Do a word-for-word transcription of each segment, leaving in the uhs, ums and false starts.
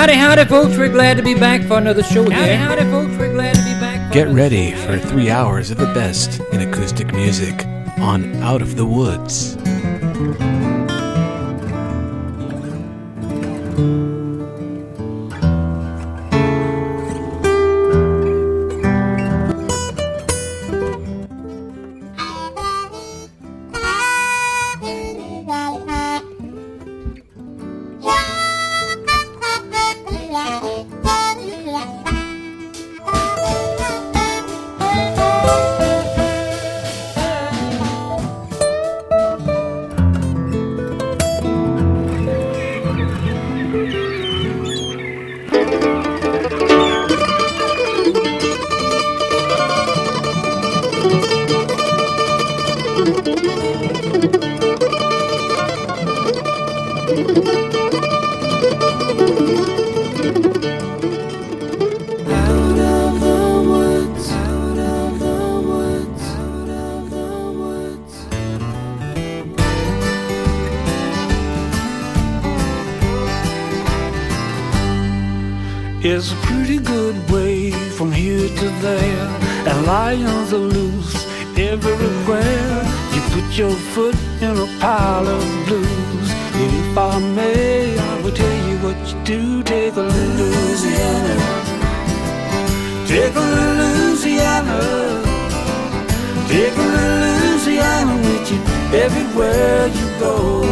Howdy, howdy, folks. We're glad to be back for another show here. Howdy, howdy, folks. We're glad to be back for Get ready for three hours of the best in acoustic music on Out of the Woods. It's a pretty good way from here to there, and lions are loose everywhere. You put your foot in a pile of blues, and if I may, I will tell you what you do. Take a little Louisiana, take a little Louisiana, take a little Louisiana with you everywhere you go.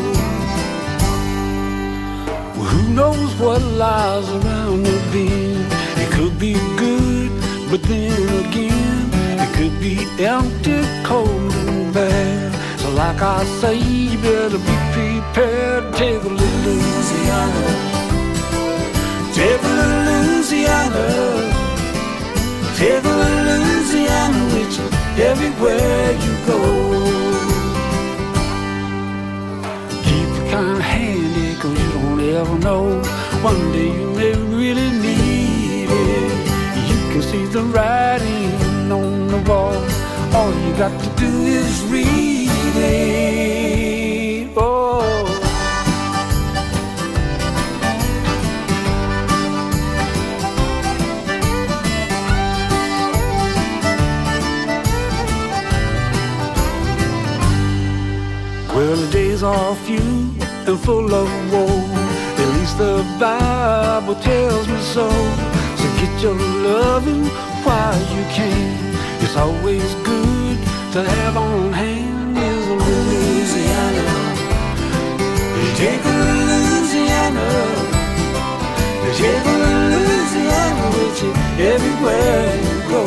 Who knows what lies around the bend? It could be good, but then again, it could be empty, cold, and bad. So like I say, you better be prepared. Take a little Louisiana, take a little Louisiana, take a little Louisiana with you everywhere you go. Keep it kind of handy, cause you don't ever know. One day you may really need it. You can see the writing on the wall. All you got to do is read it. Oh. Well, the days are few and full of woe. At least the Bible tells me so. So get your loving while you can. It's always good to have on hand is a little Louisiana. Take a little Louisiana, take a little Louisiana with you everywhere you go.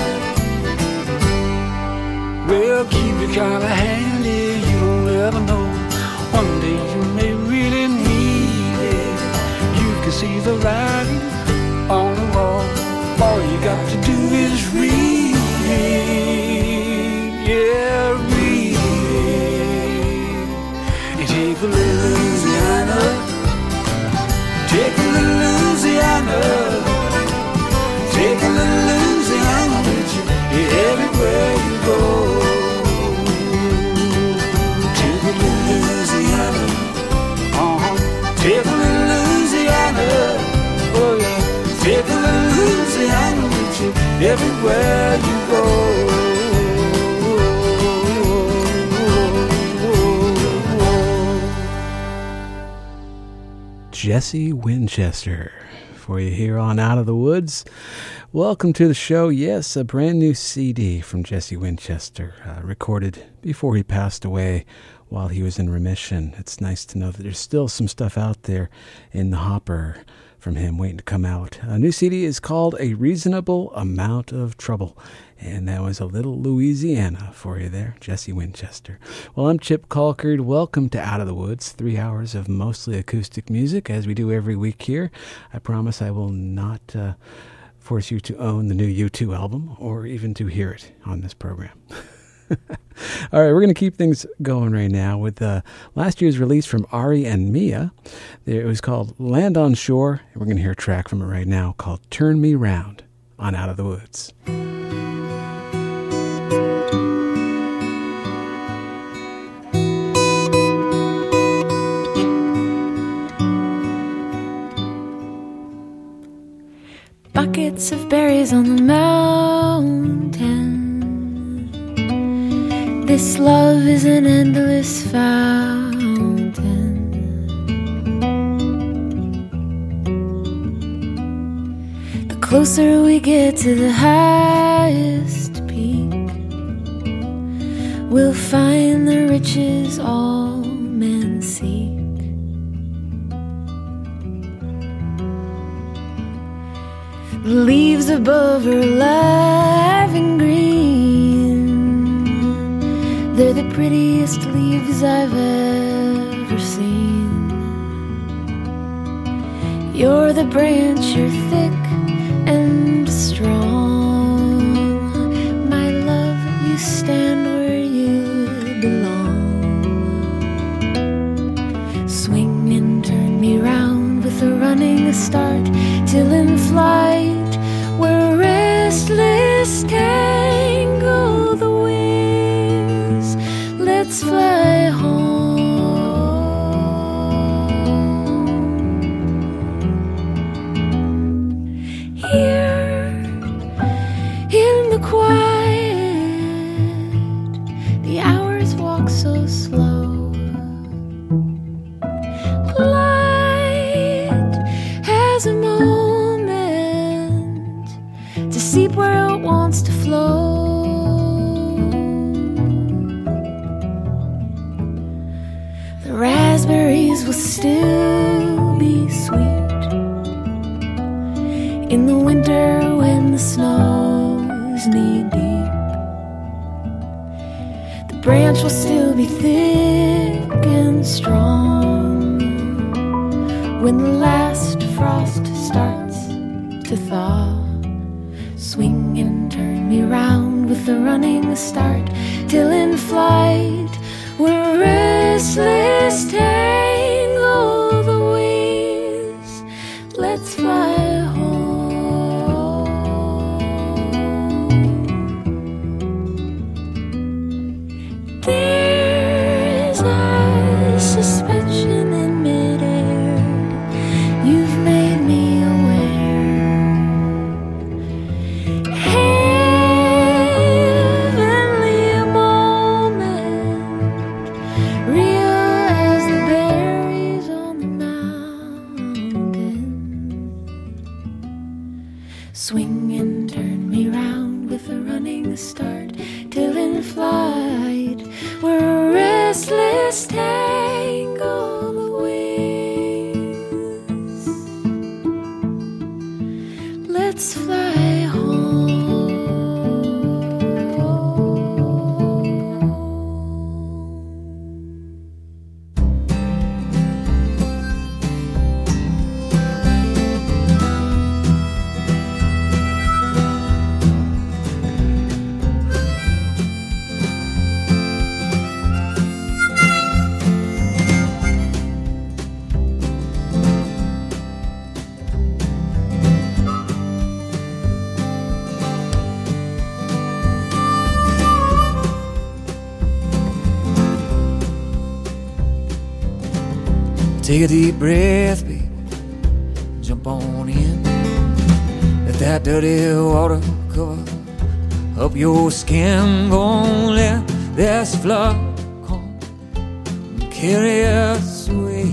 Well, keep it kind of handy, you don't ever know. One day you may really need it. You can see the writing on the wall. All you got to do is read it. Yeah, read it. You take a little Louisiana, take a little Louisiana, take a little Louisiana with you everywhere you go. Take a little Louisiana, uh-huh. Take a little Louisiana, oh yeah. Take a little Louisiana with you everywhere you go. Jesse Winchester for you here on Out of the Woods. Welcome to the show. Yes, a brand new C D from Jesse Winchester, uh, recorded before he passed away while he was in remission. It's nice to know that there's still some stuff out there in the hopper from him waiting to come out. A new C D is called A Reasonable Amount of Trouble, and that was a little Louisiana for you there, Jesse Winchester. Well, I'm Chip Colkard. Welcome to Out of the Woods, three hours of mostly acoustic music, as we do every week here. I promise I will not uh, force you to own the new U two album or even to hear it on this program. All right, we're going to keep things going right now with uh, last year's release from Ari and Mia. It was called Land on Shore, and we're going to hear a track from it right now called Turn Me Round on Out of the Woods. buckets of berries on the mountain. This love is an endless fountain. The closer we get to the highest peak, we'll find the riches all men seek. The leaves above are alive and green. They're the prettiest leaves I've ever seen. You're the branch, you're thick and strong. My love, you stand where you belong. Swing and turn me round with a running start, till in flight we're restless, tangle the wings. Let's fly home. Here in the quiet, the hours walk so slow. Light has a moment to seep where it wants to flow. The raspberries will still be sweet in the winter when the snow's knee deep. The branch will still be thick and strong when the last frost starts to thaw. Swing and turn me round with a running start, till in flight we're restless, tangle the wings. Let's fly home. There's a suspension in midair. You've made me aware. Heavenly moment, real as the berries on the mountain. Swing and turn me round with a running start, till in flight we're restless, tangle the wings. Let's fly home. Take a deep breath, baby. Jump on in. Let that dirty water cover up your skin. Gonna let this flood come and carry us away.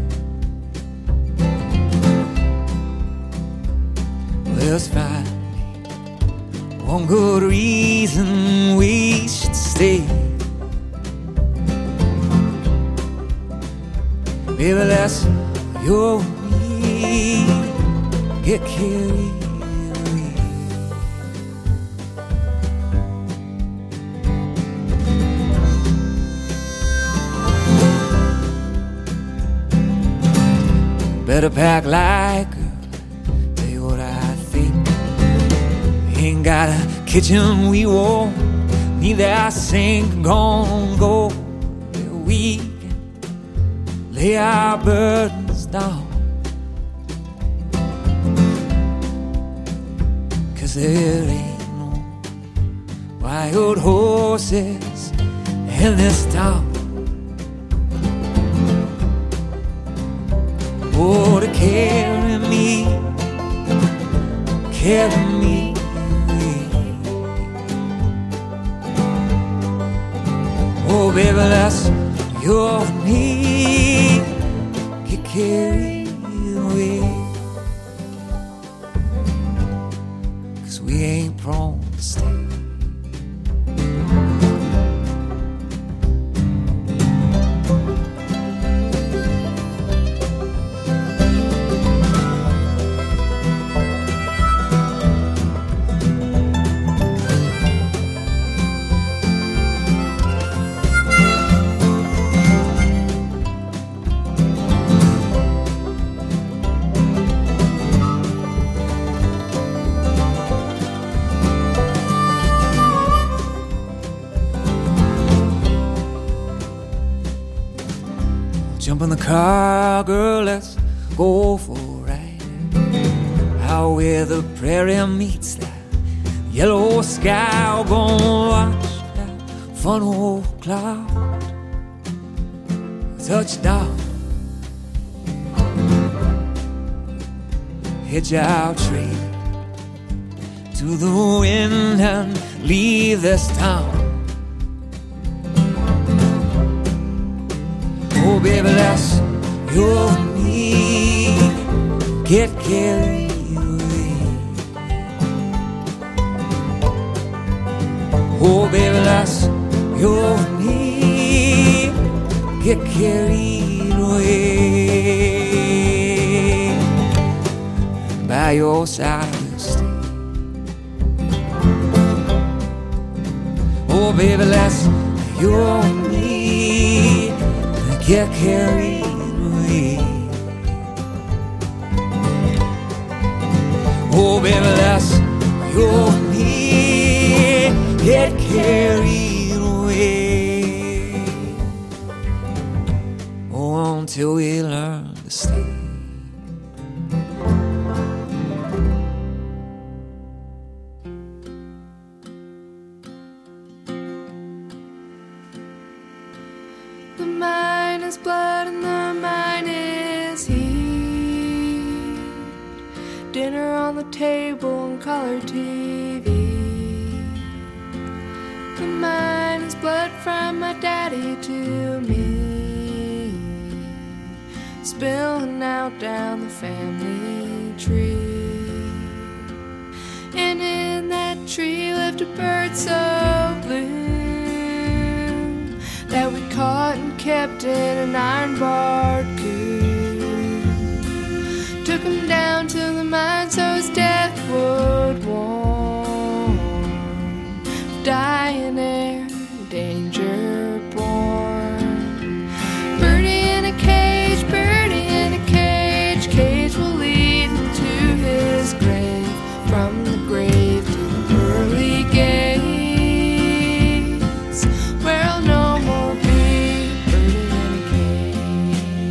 Let's find one good reason we should stay. Baby, let's your way, get carried away. Better pack like her, tell you what I think. We ain't got a kitchen we won't need that sink. Gonna go where we lay our burdens down, 'cause there ain't no wild horses in this town. Oh, to carry me, carry me away. Oh, baby, that's your need. Get carried away. 'Cause we ain't prone to stay. Jump in the car, girl, let's go for a ride. Out where the prairie meets that yellow sky. We're gonna watch that fun old cloud touch down. Hitch our trailer to the wind and leave this town. Oh, baby, that's your need. Get carried away. Oh, baby, that's your need. Get carried away. By your side I'll stay. Oh, baby, that's your need. Get carried away. Oh, baby, that's your need. Get carried away. Oh, until we learn to stay. The mine is blood and the mine is heat. Dinner on the table and color T V. The mine is blood from my daddy to me, spilling out down the family tree. And in that tree lived a bird so blue that we caught and kept in an iron-barred coop. Took him down to the mine so his death would warn. Dying air, danger born. Birdie in a cage, birdie in a cage. Cage will lead him to his grave. From the grave to the pearly gates, where I'll no more be birdie in a cage.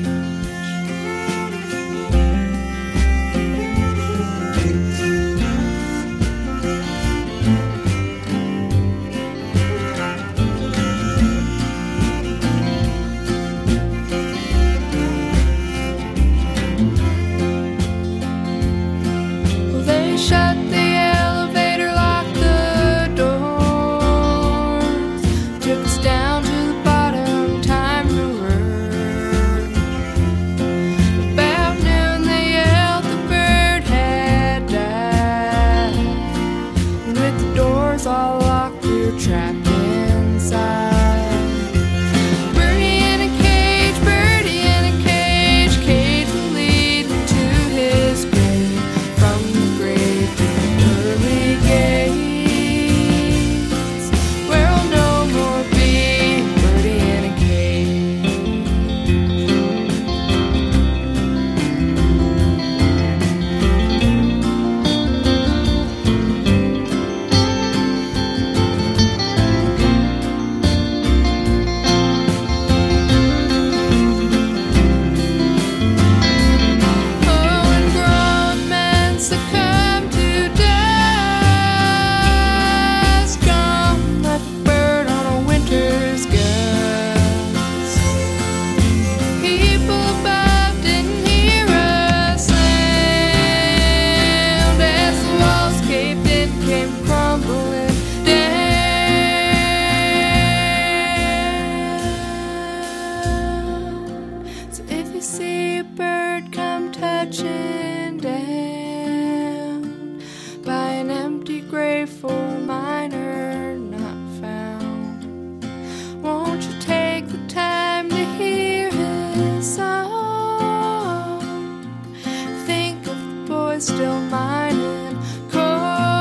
down by an empty grave for a miner not found. Won't you take the time to hear his song? Think of the boy still mining coal.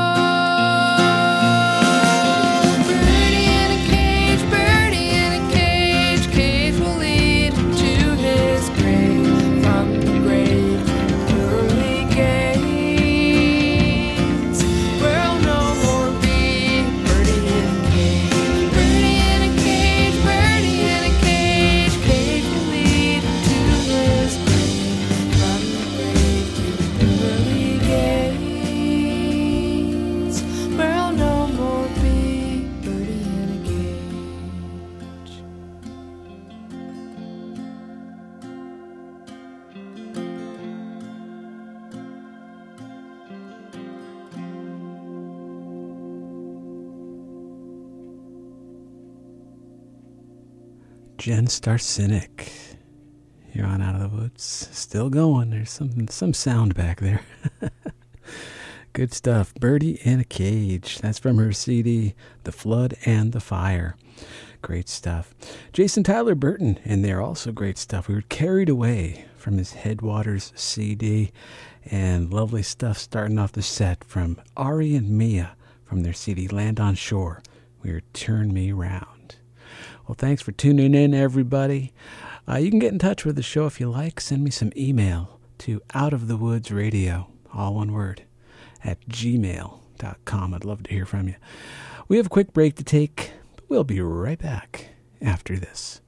Birdie in a cage, birdie in a cage, cage will lead to his grave. From the grave to the pearly gates, where'll no more be birdie in a cage. Birdie in a cage, birdie in a cage, cage will lead to his grave. From the grave to the pearly gates, where'll no more be birdie in a cage. Jen Starcynic. You're on Out of the Woods. Still going. There's some some sound back there. Good stuff. Birdie in a Cage. That's from her C D, The Flood and the Fire. Great stuff. Jason Tyler Burton in there. Also great stuff. We were Carried Away from his Headwaters C D. And lovely stuff starting off the set from Ari and Mia from their C D, Land on Shore. We were Turn Me Round. Well, thanks for tuning in, everybody. Uh, you can get in touch with the show if you like. Send me some email to outofthewoodsradio, all one word, at gmail dot com. I'd love to hear from you. We have a quick break to take, but we'll be right back after this.